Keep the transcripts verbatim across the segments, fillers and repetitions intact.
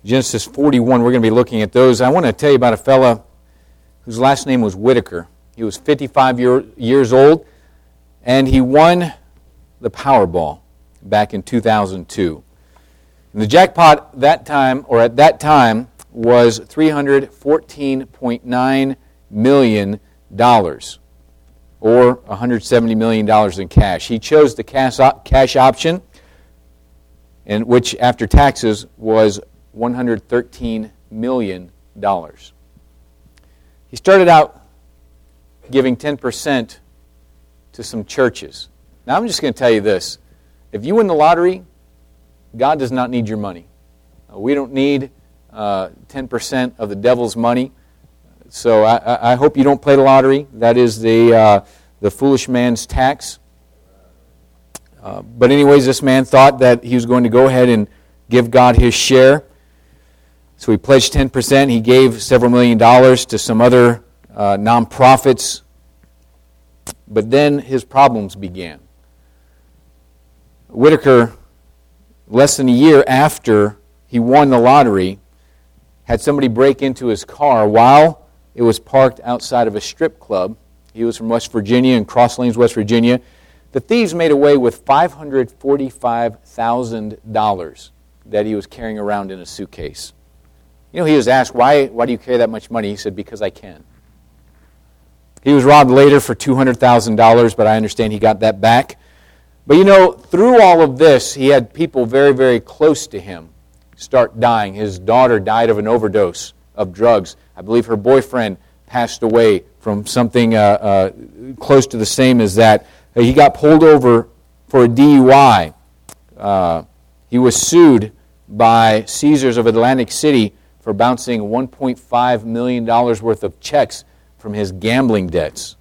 Genesis forty-one, we're going to be looking at those. I want to tell you about a fella whose last name was Whitaker. He was fifty-five year, years old, and he won the Powerball back in two thousand two. And the jackpot that time, or at that time, was three hundred fourteen point nine million dollars, or one hundred seventy million dollars in cash. He chose the cash, op- cash option, and which after taxes was one hundred thirteen million dollars. He started out giving ten percent to some churches. Now I'm just going to tell you this. If you win the lottery, God does not need your money. Uh, we don't need uh, ten percent of the devil's money. So I, I hope you don't play the lottery. That is the, uh, the foolish man's tax. Uh, but anyways, this man thought that he was going to go ahead and give God his share. So he pledged ten percent. He gave several million dollars to some other uh, nonprofits. But then his problems began. Whitaker, less than a year after he won the lottery, had somebody break into his car while it was parked outside of a strip club. He was from West Virginia, in Cross Lanes, West Virginia. The thieves made away with five hundred forty-five thousand dollars that he was carrying around in a suitcase. You know, he was asked, why, why do you carry that much money? He said, because I can. He was robbed later for two hundred thousand dollars, but I understand he got that back. But you know, through all of this, he had people very, very close to him start dying. His daughter died of an overdose of drugs. I believe her boyfriend passed away from something uh, uh, close to the same as that. He got pulled over for a D U I. Uh, he was sued by Caesars of Atlantic City for bouncing one point five million dollars worth of checks from his gambling debts.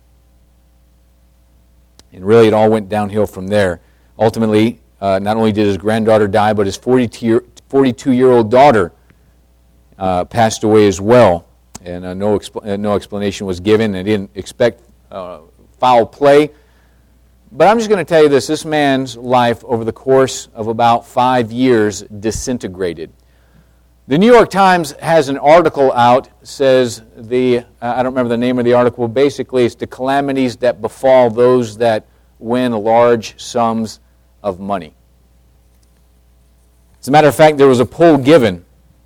And really it all went downhill from there. Ultimately, uh, not only did his granddaughter die, but his forty-two-year-old daughter uh, passed away as well. And uh, no, expl- uh, no explanation was given. They didn't expect uh, foul play. But I'm just going to tell you this. This man's life over the course of about five years disintegrated. The New York Times has an article out, says the, uh, I don't remember the name of the article, basically it's the calamities that befall those that win large sums of money. As a matter of fact, there was a poll given,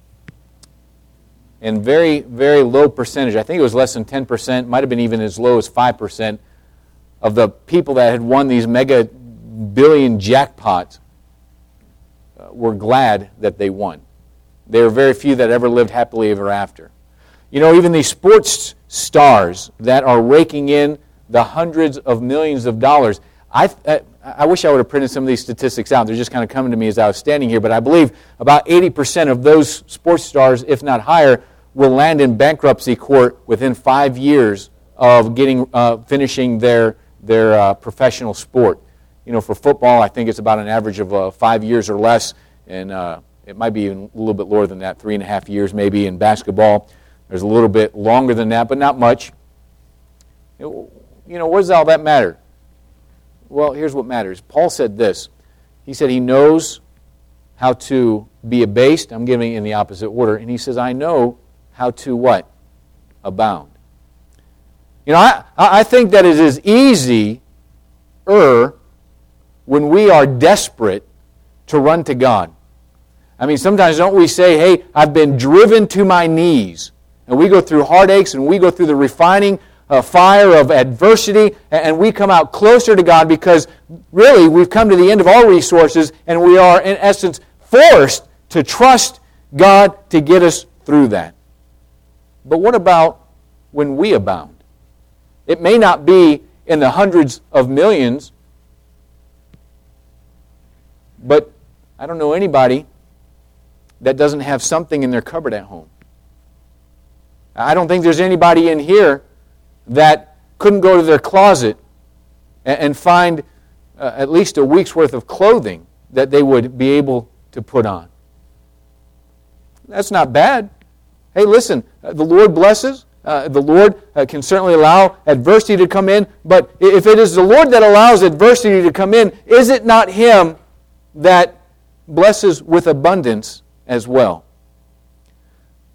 and very, very low percentage, I think it was less than ten percent, might have been even as low as five percent, of the people that had won these mega billion jackpots uh, were glad that they won. There are very few that ever lived happily ever after. You know, even these sports stars that are raking in the hundreds of millions of dollars. I, I, I wish I would have printed some of these statistics out. They're just kind of coming to me as I was standing here. But I believe about eighty percent of those sports stars, if not higher, will land in bankruptcy court within five years of getting uh, finishing their, their uh, professional sport. You know, for football, I think it's about an average of uh, five years or less. And uh, it might be even a little bit lower than that, three and a half years maybe. In basketball, there's a little bit longer than that, but not much. You know, what does all that matter? Well, here's what matters. Paul said this. He said he knows how to be abased. I'm giving it in the opposite order. And he says, I know how to what? Abound. You know, I, I think that it is easier when we are desperate to run to God. I mean, sometimes don't we say, hey, I've been driven to my knees. And we go through heartaches and we go through the refining uh, fire of adversity and we come out closer to God because really we've come to the end of our resources and we are in essence forced to trust God to get us through that. But what about when we abound? It may not be in the hundreds of millions, but I don't know anybody that doesn't have something in their cupboard at home. I don't think there's anybody in here that couldn't go to their closet and find uh, at least a week's worth of clothing that they would be able to put on. That's not bad. Hey, listen, uh, the Lord blesses. Uh, the Lord uh, can certainly allow adversity to come in, but if it is the Lord that allows adversity to come in, is it not Him that blesses with abundance as well?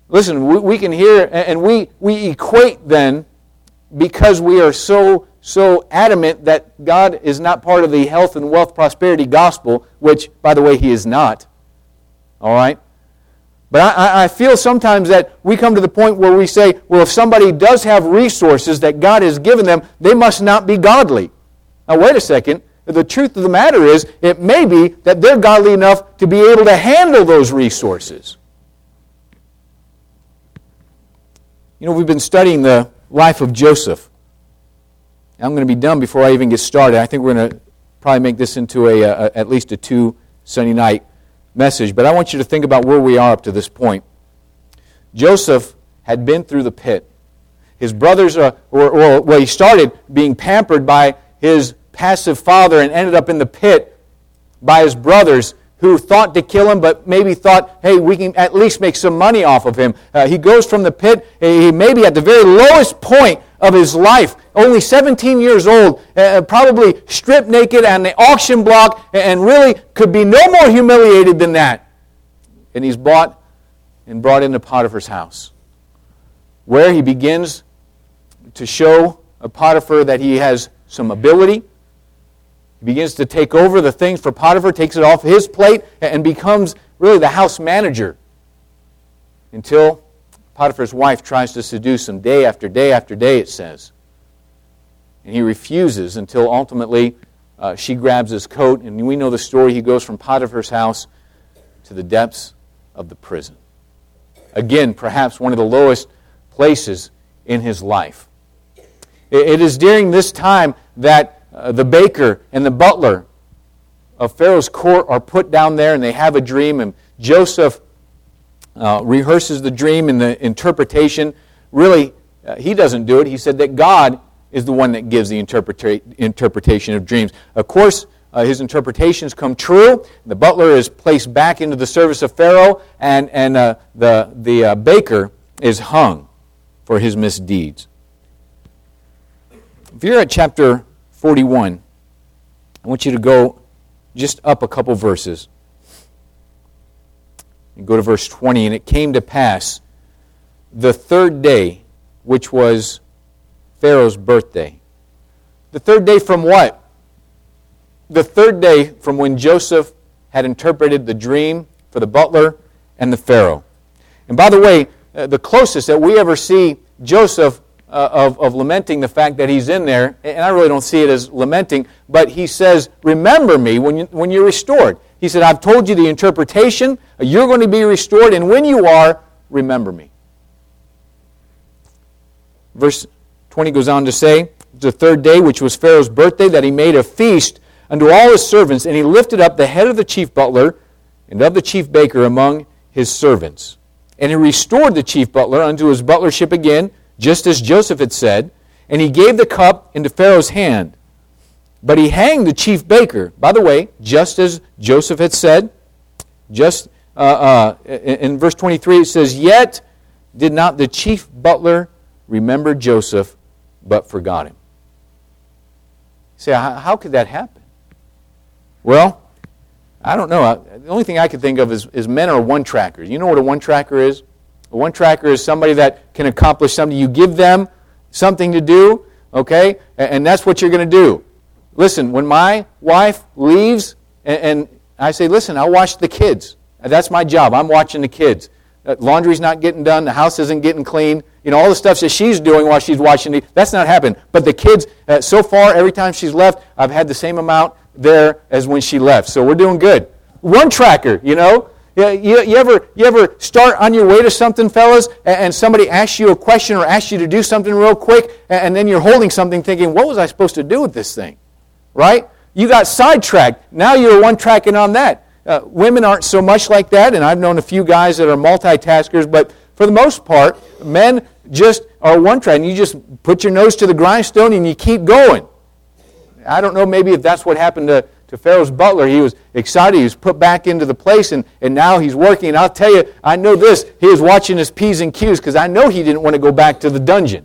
Listen, we, we can hear, and we, we equate then, because we are so, so adamant that God is not part of the health and wealth prosperity gospel, which, by the way, He is not. All right? But I, I feel sometimes that we come to the point where we say, well, if somebody does have resources that God has given them, they must not be godly. Now, wait a second. The truth of the matter is, it may be that they're godly enough to be able to handle those resources. You know, we've been studying the life of Joseph. I'm going to be done before I even get started. I think we're going to probably make this into a, a at least a two Sunday night message. But I want you to think about where we are up to this point. Joseph had been through the pit. His brothers, uh, or, or well, he started being pampered by his passive father and ended up in the pit by his brothers, who thought to kill him, but maybe thought, hey, we can at least make some money off of him. Uh, he goes from the pit, he may be at the very lowest point of his life, only seventeen years old, uh, probably stripped naked on the auction block, and really could be no more humiliated than that. And he's bought and brought into Potiphar's house, where he begins to show Potiphar that he has some ability. He begins to take over the things for Potiphar, takes it off his plate, and becomes really the house manager. Until Potiphar's wife tries to seduce him day after day after day, it says. And he refuses until ultimately uh, she grabs his coat, and we know the story. He goes from Potiphar's house to the depths of the prison. Again, perhaps one of the lowest places in his life. It is during this time that Uh, the baker and the butler of Pharaoh's court are put down there, and they have a dream, and Joseph uh, rehearses the dream and the interpretation. Really, uh, he doesn't do it. He said that God is the one that gives the interpreta- interpretation of dreams. Of course, uh, his interpretations come true. The butler is placed back into the service of Pharaoh, and, and uh, the, the uh, baker is hung for his misdeeds. If you're at chapter forty-one, I want you to go just up a couple verses. And go to verse twenty. And it came to pass the third day, which was Pharaoh's birthday. The third day from what? The third day from when Joseph had interpreted the dream for the butler and the Pharaoh. And by the way, uh, the closest that we ever see Joseph Uh, of, of lamenting the fact that he's in there, and I really don't see it as lamenting, but he says, remember me when, you, when you're restored. He said, I've told you the interpretation, you're going to be restored, and when you are, remember me. Verse twenty goes on to say, the third day, which was Pharaoh's birthday, that he made a feast unto all his servants, and he lifted up the head of the chief butler and of the chief baker among his servants. And he restored the chief butler unto his butlership again, just as Joseph had said, and he gave the cup into Pharaoh's hand. But he hanged the chief baker, by the way, just as Joseph had said. Just uh, uh, in verse twenty-three it says, yet did not the chief butler remember Joseph, but forgot him. You say, how, how could that happen? Well, I don't know. The only thing I could think of is, is men are one-trackers. You know what a one-tracker is? A one-tracker is somebody that can accomplish something. You give them something to do, okay, and that's what you're going to do. Listen, when my wife leaves, and I say, listen, I'll watch the kids. That's my job. I'm watching the kids. Laundry's not getting done. The house isn't getting clean. You know, all the stuff that she's doing while she's watching, the, that's not happening. But the kids, uh, so far, every time she's left, I've had the same amount there as when she left. So we're doing good. One-tracker, you know. You, you, ever, you ever start on your way to something, fellas, and somebody asks you a question or asks you to do something real quick, and then you're holding something thinking, what was I supposed to do with this thing? Right? You got sidetracked. Now you're one-tracking on that. Uh, women aren't so much like that, and I've known a few guys that are multitaskers, but for the most part, men just are one-tracking. You just put your nose to the grindstone and you keep going. I don't know maybe if that's what happened to To Pharaoh's butler. He was excited. He was put back into the place, and, and now he's working. And I'll tell you, I know this. He was watching his P's and Q's because I know he didn't want to go back to the dungeon.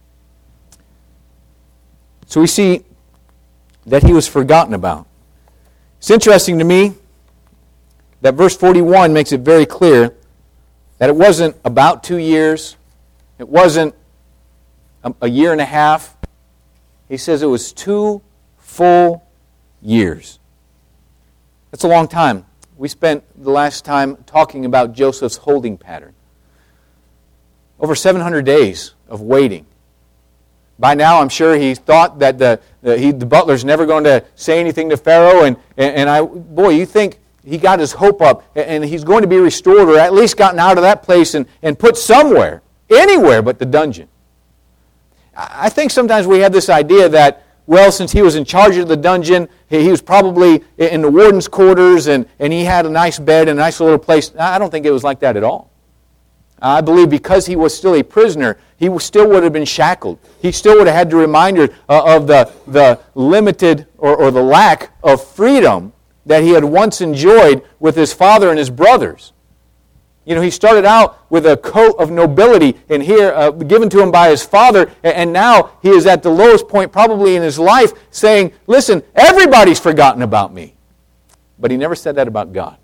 So we see that he was forgotten about. It's interesting to me that verse forty-one makes it very clear that it wasn't about two years, it wasn't a, a year and a half. He says it was two full years. That's a long time. We spent the last time talking about Joseph's holding pattern. Over seven hundred days of waiting. By now, I'm sure he thought that the the, he, the butler's never going to say anything to Pharaoh. And, and, and I, boy, you think he got his hope up and he's going to be restored, or at least gotten out of that place and, and put somewhere, anywhere but the dungeon. I think sometimes we have this idea that, well, since he was in charge of the dungeon, he was probably in the warden's quarters and, and he had a nice bed and a nice little place. I don't think it was like that at all. I believe because he was still a prisoner, he still would have been shackled. He still would have had the reminder of the, the limited or, or the lack of freedom that he had once enjoyed with his father and his brothers. You know, he started out with a coat of nobility and here uh, given to him by his father, and now he is at the lowest point probably in his life saying, listen, everybody's forgotten about me. But he never said that about God.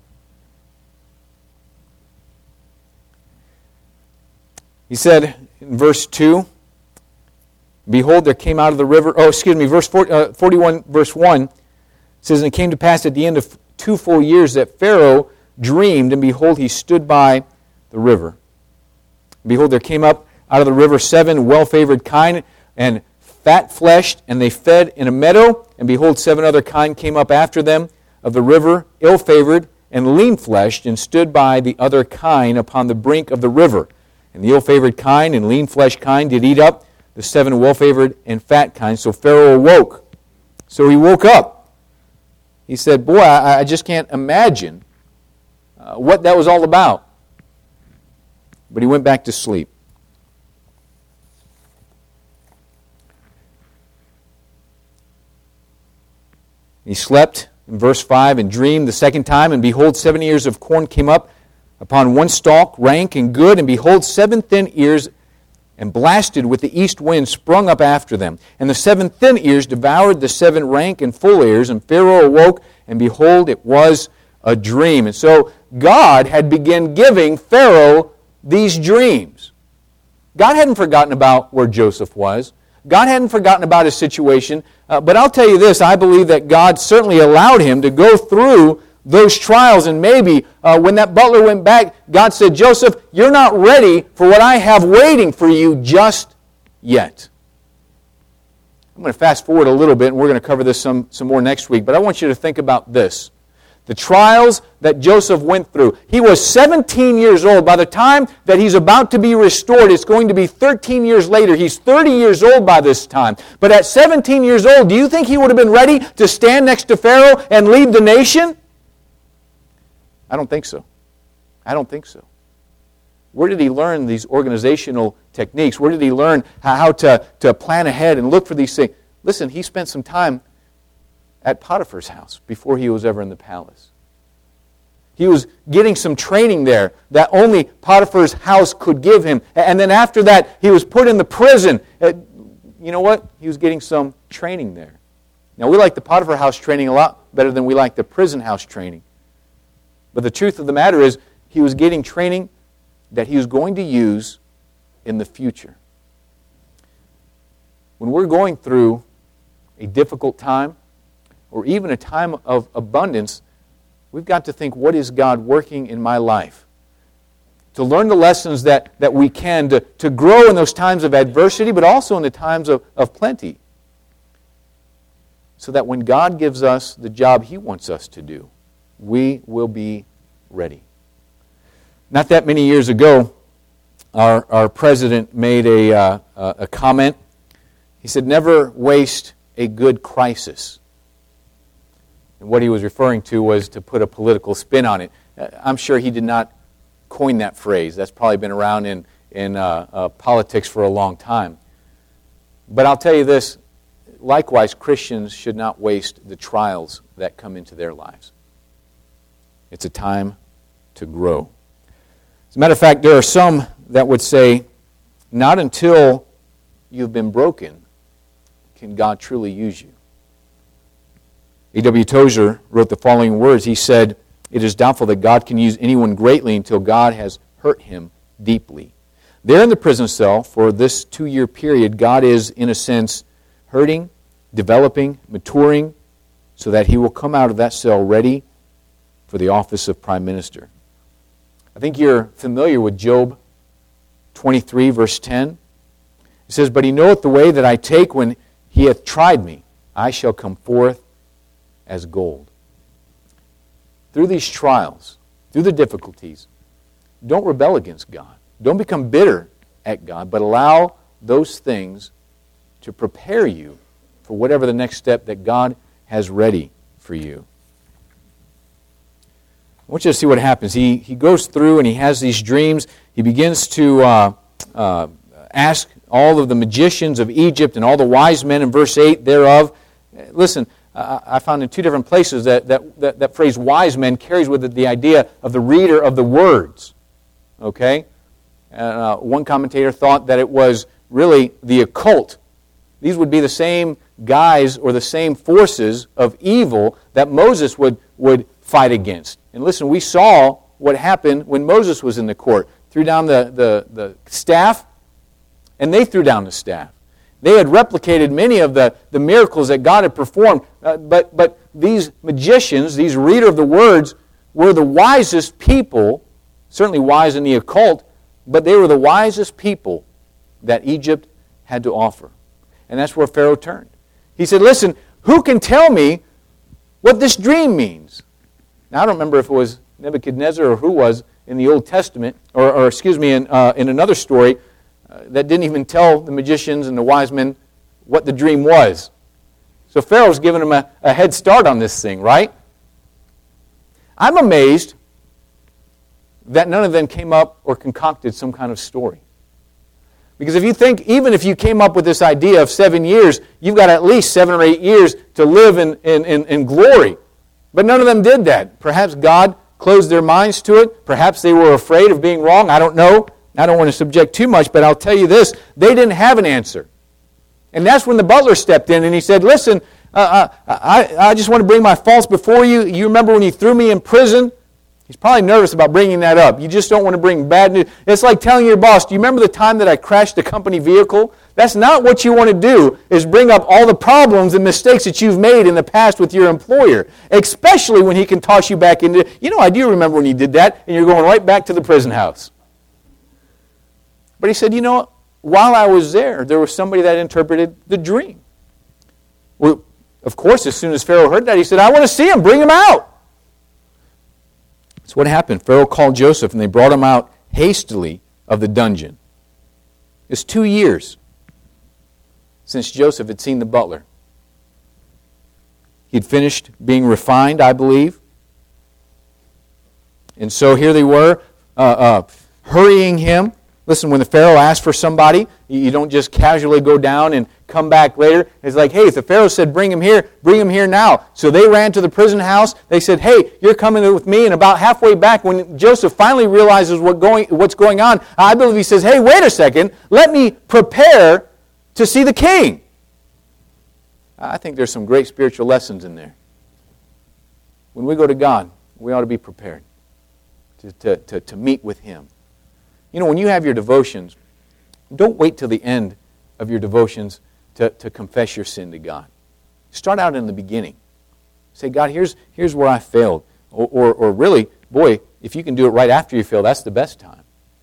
He said in verse two, behold, there came out of the river, oh, excuse me, verse forty, uh, forty-one, verse one, says, and it came to pass at the end of two full years that Pharaoh dreamed, and behold, he stood by the river. Behold, there came up out of the river seven well-favored kine, and fat-fleshed, and they fed in a meadow, and behold, seven other kine came up after them of the river, ill-favored, and lean-fleshed, and stood by the other kine upon the brink of the river. And the ill-favored kine and lean-fleshed kine did eat up the seven well-favored and fat kine. So Pharaoh awoke. So he woke up. He said, boy, I, I just can't imagine uh, what that was all about. But he went back to sleep. He slept, in verse five, and dreamed the second time, and behold, seven ears of corn came up upon one stalk, rank and good, and behold, seven thin ears, and blasted with the east wind, sprung up after them. And the seven thin ears devoured the seven rank and full ears, and Pharaoh awoke, and behold, it was a dream. And so God had begun giving Pharaoh these dreams. God hadn't forgotten about where Joseph was. God hadn't forgotten about his situation. Uh, but I'll tell you this, I believe that God certainly allowed him to go through those trials, and maybe uh, when that butler went back, God said, Joseph, you're not ready for what I have waiting for you just yet. I'm going to fast forward a little bit, and we're going to cover this some, some more next week, but I want you to think about this. The trials that Joseph went through. He was seventeen years old. By the time that he's about to be restored, it's going to be thirteen years later. He's thirty years old by this time. But at seventeen years old, do you think he would have been ready to stand next to Pharaoh and lead the nation? I don't think so. I don't think so. Where did he learn these organizational techniques? Where did he learn how to, to plan ahead and look for these things? Listen, he spent some time at Potiphar's house before he was ever in the palace. He was getting some training there that only Potiphar's house could give him. And then after that, he was put in the prison. You know what? He was getting some training there. Now, we like the Potiphar house training a lot better than we like the prison house training. But the truth of the matter is, he was getting training that he was going to use in the future. When we're going through a difficult time, or even a time of abundance, we've got to think, what is God working in my life? To learn the lessons that, that we can, to, to grow in those times of adversity, but also in the times of, of plenty. So that when God gives us the job He wants us to do, we will be ready. Not that many years ago, our, our president made a, uh, a comment. He said, never waste a good crisis. And what he was referring to was to put a political spin on it. I'm sure he did not coin that phrase. That's probably been around in, in uh, uh, politics for a long time. But I'll tell you this, likewise, Christians should not waste the trials that come into their lives. It's a time to grow. As a matter of fact, there are some that would say, not until you've been broken can God truly use you. A W Tozer wrote the following words. He said, it is doubtful that God can use anyone greatly until God has hurt him deeply. There in the prison cell for this two-year period, God is, in a sense, hurting, developing, maturing, so that he will come out of that cell ready for the office of prime minister. I think you're familiar with Job twenty-three, verse ten. It says, "But he knoweth the way that I take when he hath tried me. I shall come forth as gold." Through these trials, through the difficulties, don't rebel against God. Don't become bitter at God, but allow those things to prepare you for whatever the next step that God has ready for you. I want you to see what happens. He, he goes through and he has these dreams. He begins to uh, uh, ask all of the magicians of Egypt and all the wise men in verse eight thereof. Listen, uh, I found in two different places that that, that that phrase wise men carries with it the idea of the reader of the words. Okay? Uh, one commentator thought that it was really the occult. These would be the same guys or the same forces of evil that Moses would, would fight against. And listen, we saw what happened when Moses was in the court. Threw down the, the, the staff, and they threw down the staff. They had replicated many of the, the miracles that God had performed, uh, but, but these magicians, these reader of the words, were the wisest people, certainly wise in the occult, but they were the wisest people that Egypt had to offer. And that's where Pharaoh turned. He said, listen, who can tell me what this dream means? Now, I don't remember if it was Nebuchadnezzar or who was in the Old Testament, or, or excuse me, in, uh, in another story uh, that didn't even tell the magicians and the wise men what the dream was. So Pharaoh's giving them a, a head start on this thing, right? I'm amazed that none of them came up or concocted some kind of story. Because if you think, even if you came up with this idea of seven years, you've got at least seven or eight years to live in, in, in, in glory. But none of them did that. Perhaps God closed their minds to it. Perhaps they were afraid of being wrong. I don't know. I don't want to subject too much, but I'll tell you this. They didn't have an answer. And that's when the butler stepped in and he said, listen, uh, I, I just want to bring my faults before you. You remember when you threw me in prison? He's probably nervous about bringing that up. You just don't want to bring bad news. It's like telling your boss, do you remember the time that I crashed a company vehicle? That's not what you want to do, is bring up all the problems and mistakes that you've made in the past with your employer, especially when he can toss you back into, you know, I do remember when you did that, and you're going right back to the prison house. But he said, you know, while I was there, there was somebody that interpreted the dream. Well, of course, as soon as Pharaoh heard that, he said, I want to see him, bring him out. So what happened? Pharaoh called Joseph, and they brought him out hastily of the dungeon. It's two years since Joseph had seen the butler. He'd finished being refined, I believe. And so here they were, uh, uh, hurrying him. Listen, when the Pharaoh asks for somebody, you don't just casually go down and come back later. It's like, hey, if the Pharaoh said, bring him here, bring him here now. So they ran to the prison house. They said, hey, you're coming with me. And about halfway back, when Joseph finally realizes what going, what's going on, I believe he says, hey, wait a second. Let me prepare to see the king. I think there's some great spiritual lessons in there. When we go to God, we ought to be prepared to, to, to, to meet with Him. You know, when you have your devotions, don't wait till the end of your devotions to, to confess your sin to God. Start out in the beginning. Say, God, here's, here's where I failed. Or, or, or really, boy, if you can do it right after you fail, that's the best time.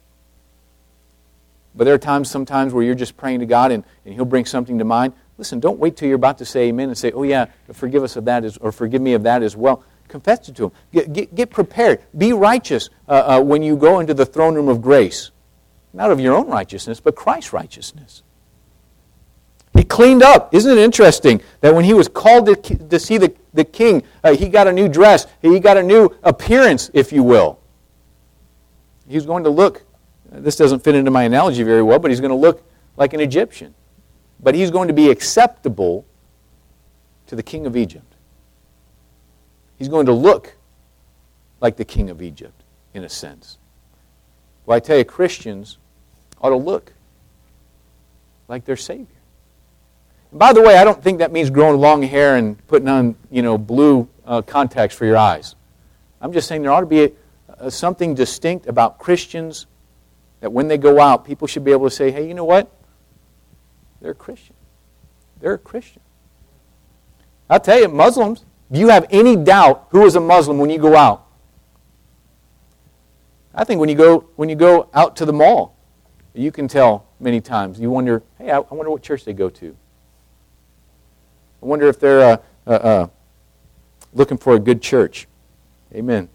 But there are times sometimes where you're just praying to God and, and He'll bring something to mind. Listen, don't wait till you're about to say amen and say, oh yeah, forgive us of that, as, or forgive me of that as well. Confess it to Him. Get, get, get prepared. Be righteous uh, uh, when you go into the throne room of grace. Not of your own righteousness, but Christ's righteousness. He cleaned up. Isn't it interesting that when he was called to, to see the, the king, uh, he got a new dress. He got a new appearance, if you will. He's going to look, this doesn't fit into my analogy very well, but he's going to look like an Egyptian. But he's going to be acceptable to the king of Egypt. He's going to look like the king of Egypt, in a sense. Well, I tell you, Christians ought to look like their Savior. And by the way, I don't think that means growing long hair and putting on, you know, blue uh, contacts for your eyes. I'm just saying there ought to be a, a, something distinct about Christians that when they go out, people should be able to say, hey, you know what? They're a Christian. They're a Christian. I'll tell you, Muslims, do you have any doubt who is a Muslim when you go out? I think when you go when you go out to the mall, you can tell many times. You wonder, hey, I wonder what church they go to. I wonder if they're uh, uh, uh, looking for a good church. Amen.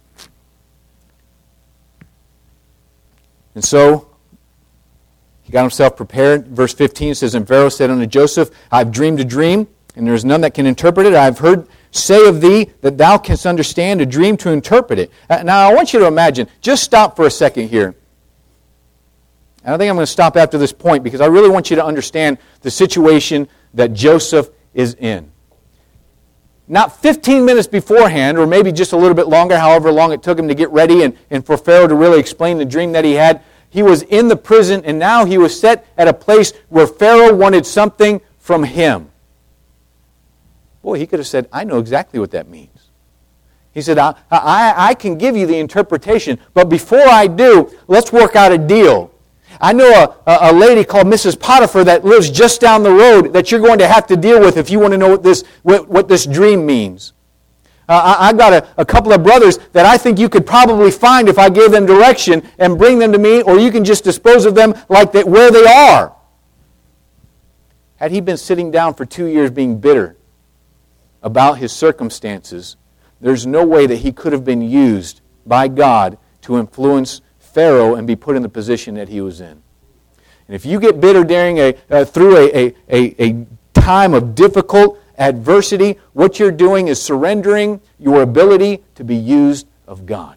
And so, he got himself prepared. Verse fifteen says, and Pharaoh said unto Joseph, I've dreamed a dream, and there is none that can interpret it. I have heard say of thee that thou canst understand a dream to interpret it. Now, I want you to imagine, just stop for a second here. And I think I'm going to stop after this point because I really want you to understand the situation that Joseph is in. Not fifteen minutes beforehand, or maybe just a little bit longer, however long it took him to get ready and, and for Pharaoh to really explain the dream that he had, he was in the prison, and now he was set at a place where Pharaoh wanted something from him. Boy, he could have said, I know exactly what that means. He said, I, I, I can give you the interpretation, but before I do, let's work out a deal. I know a, a, a lady called Missus Potiphar that lives just down the road that you're going to have to deal with if you want to know what this, what, what this dream means. Uh, I, I've got a, a couple of brothers that I think you could probably find if I gave them direction and bring them to me, or you can just dispose of them like that where they are. Had he been sitting down for two years being bitter about his circumstances, there's no way that he could have been used by God to influence Pharaoh and be put in the position that he was in. And if you get bitter during a uh, through a, a, a, a time of difficult adversity, what you're doing is surrendering your ability to be used of God.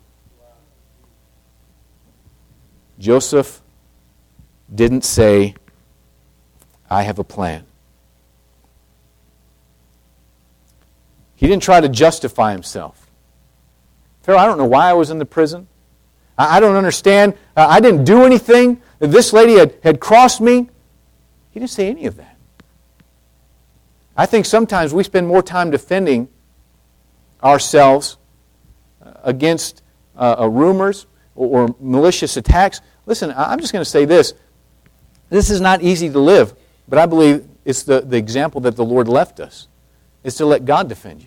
Joseph didn't say, I have a plan. He didn't try to justify himself. Pharaoh, I don't know why I was in the prison. I don't understand. Uh, I didn't do anything. This lady had, had crossed me. He didn't say any of that. I think sometimes we spend more time defending ourselves against uh, uh, rumors or, or malicious attacks. Listen, I'm just going to say this. This is not easy to live, but I believe it's the, the example that the Lord left us, is to let God defend you.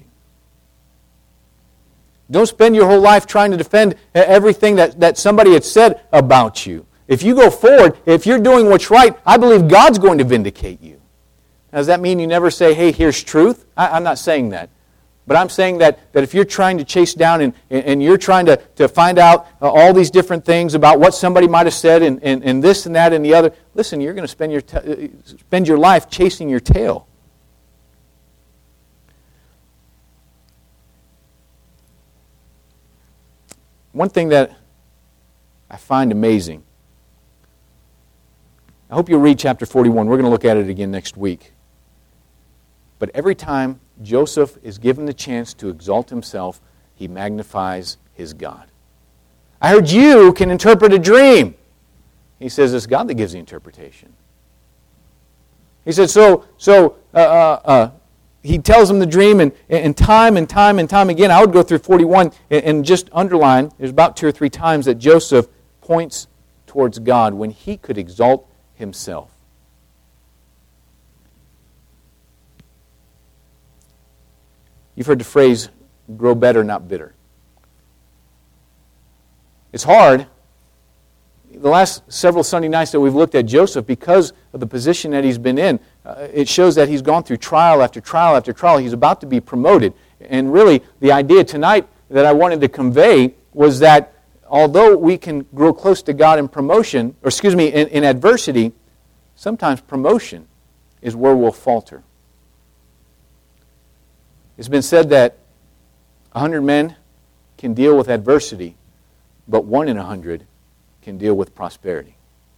Don't spend your whole life trying to defend everything that, that somebody had said about you. If you go forward, if you're doing what's right, I believe God's going to vindicate you. Now, does that mean you never say, hey, here's truth? I, I'm not saying that. But I'm saying that, that if you're trying to chase down and, and you're trying to, to find out uh, all these different things about what somebody might have said and, and, and this and that and the other, listen, you're going to spend your, t- spend your life chasing your tail. One thing that I find amazing, I hope you'll read chapter forty-one. We're going to look at it again next week. But every time Joseph is given the chance to exalt himself, he magnifies his God. I heard you can interpret a dream. He says it's God that gives the interpretation. He said, so, so uh, uh, uh, he tells him the dream, and, and time and time and time again, I would go through forty-one and, and just underline, there's about two or three times that Joseph points towards God when he could exalt himself. You've heard the phrase, grow better, not bitter. It's hard. The last several Sunday nights that we've looked at Joseph, because of the position that he's been in, uh, it shows that he's gone through trial after trial after trial. He's about to be promoted. And really, the idea tonight that I wanted to convey was that although we can grow close to God in promotion, or excuse me, in, in adversity, sometimes promotion is where we'll falter. It's been said that a hundred men can deal with adversity, but one in a hundred can deal with prosperity.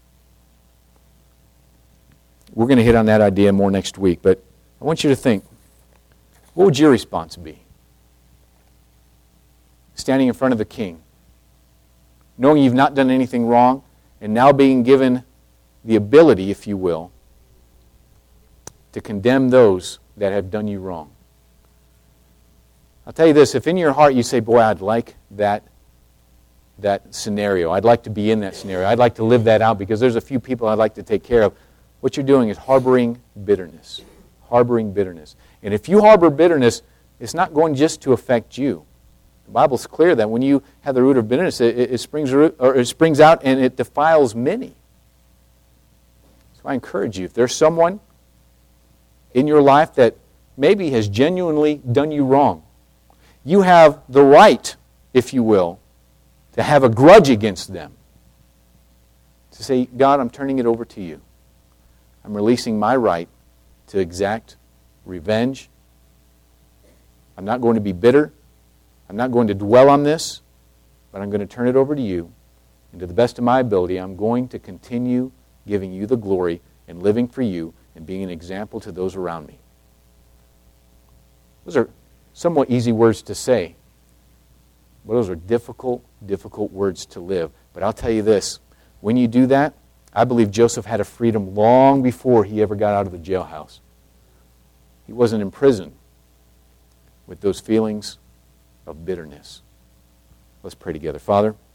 We're going to hit on that idea more next week, but I want you to think, what would your response be? Standing in front of the king, knowing you've not done anything wrong, and now being given the ability, if you will, to condemn those that have done you wrong. I'll tell you this, if in your heart you say, boy, I'd like that that scenario. I'd like to be in that scenario. I'd like to live that out because there's a few people I'd like to take care of. What you're doing is harboring bitterness. Harboring bitterness. And if you harbor bitterness, it's not going just to affect you. The Bible's clear that when you have the root of bitterness, it, it, springs, or it springs out and it defiles many. So I encourage you, if there's someone in your life that maybe has genuinely done you wrong, you have the right, if you will, to have a grudge against them. To say, God, I'm turning it over to you. I'm releasing my right to exact revenge. I'm not going to be bitter. I'm not going to dwell on this, but I'm going to turn it over to you. And to the best of my ability, I'm going to continue giving you the glory and living for you and being an example to those around me. Those are somewhat easy words to say, but those are difficult, difficult words to live. But I'll tell you this, when you do that, I believe Joseph had a freedom long before he ever got out of the jailhouse. He wasn't in prison with those feelings of bitterness. Let's pray together. Father,